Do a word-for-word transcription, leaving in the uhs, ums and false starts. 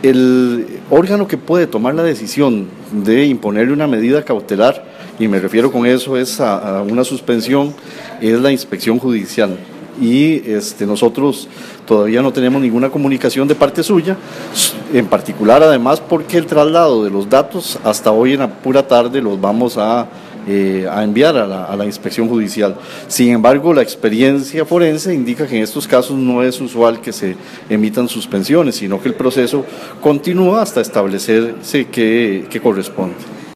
El órgano que puede tomar la decisión de imponerle una medida cautelar, y me refiero con eso es a, a una suspensión, es la inspección judicial. Y este, nosotros todavía no tenemos ninguna comunicación de parte suya, en particular además porque el traslado de los datos hasta hoy en la pura tarde los vamos a, eh, a enviar a la, a la inspección judicial. Sin embargo, la experiencia forense indica que en estos casos no es usual que se emitan suspensiones, sino que el proceso continúa hasta establecerse qué, qué corresponde.